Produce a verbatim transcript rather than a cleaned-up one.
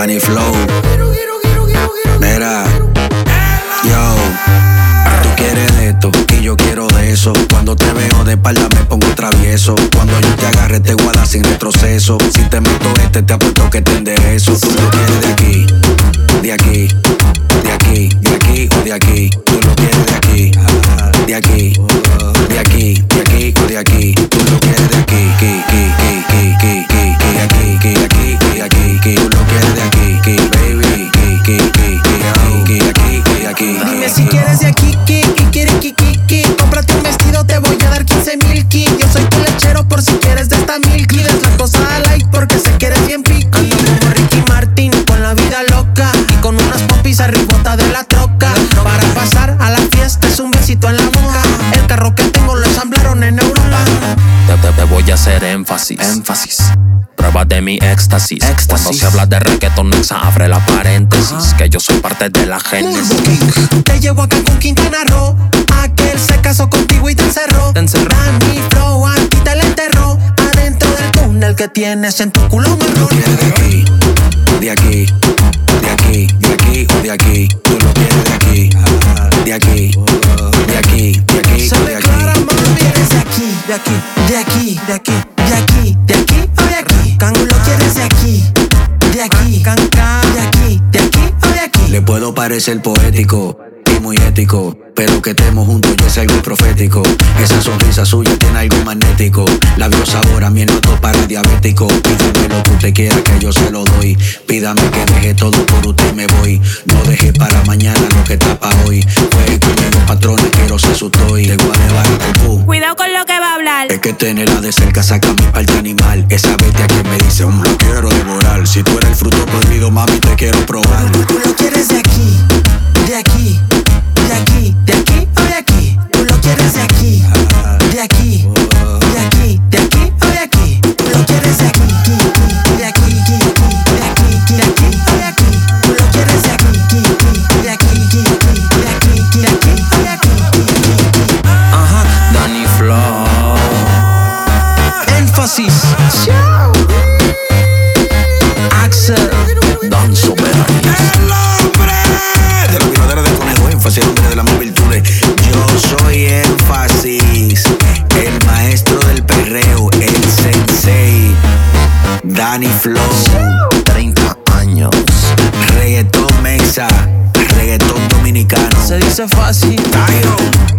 Danny Flow. Mira, yo, tú quieres de esto y yo quiero de eso. Cuando te veo de espalda me pongo travieso. Cuando yo te agarre te guarda sin retroceso. Si te meto este te apuesto que te enderezo. Tú lo quieres de aquí, de aquí, de aquí, de aquí o de aquí. Tú lo quieres de aquí, de aquí, de aquí, de aquí o de aquí. Tú lo quieres de aquí, aquí, aquí, aquí, aquí, aquí, aquí, aquí, aquí, aquí. Tú lo quieres de aquí, aquí, baby, aquí, aquí, aquí, aquí, aquí. Dime si quieres de aquí, ki, ki, quieres ki, ki, ki. Cómprate un vestido, te voy a dar quince mil ki. Yo soy tu lechero por si quieres de esta milky. Des la cosa light porque sé que eres bien piqui. Ando como Ricky Martin con la vida loca y con unas popis arribota de la troca. Para pasar a la fiesta es un besito en la boca. El carro que tengo lo ensamblaron en Europa. Te, te, te voy a hacer énfasis, énfasis. Prueba de mi éxtasis. éxtasis. Cuando se habla de reggaeton, Nexa abre la paréntesis. Uh-huh. Que yo soy parte de la génesis. Te llevo acá con Quintana Roo. Aquel se casó contigo y te encerró. Te encerró. Danny Flow a ti te la enterró. Adentro del túnel que tienes en tu culo marrón. ¿Quieres de aquí, de aquí, de aquí, de aquí o de aquí? Tú lo quieres de aquí, de aquí, de aquí, de aquí Se o de aquí. declara, mami, eres de aquí, de aquí, de aquí, de aquí, de aquí, de aquí o de aquí. Can, lo quieres de aquí, de aquí, can, can, de aquí, de aquí o de aquí. Le puedo parecer poético y muy ético, pero que estemos juntos ya es algo profético. Esa sonrisa suya tiene algo magnético. Labios sabor a miel noto para diabético. Pídame lo que usted quiera que yo se lo doy. Pídame que deje todo por usted y me voy. No deje para mañana lo que está pa' hoy. Juegue conmigo patrones, quiero ser su toy. Le voy a llevar el pum. Cuidado con lo que va a hablar. Es que tenerla de cerca saca mi parte animal. Esa bestia que me dice, um, lo quiero devorar. Si tú eres el fruto prohibido, mami, te quiero probar. Tú lo quieres de aquí, de aquí, de aquí, de aquí o de aquí. Tú lo quieres de aquí, de aquí, de aquí, de aquí o de aquí. Tú lo quieres de aquí, de aquí, de aquí, de aquí o de aquí. Tú lo quieres de aquí, de aquí, de aquí, de aquí o de aquí. Ajá, Danny Flow. Énfasis. Axel. Dan Soberano. El hombre de los violadores de conejo, énfasis, el hombre de las mil virtudes. Yo soy énfasis, el maestro del perreo, el sensei, Danny Flow. treinta años. Reggaetón mexa, reggaetón dominicano. Se dice fácil. Tayo.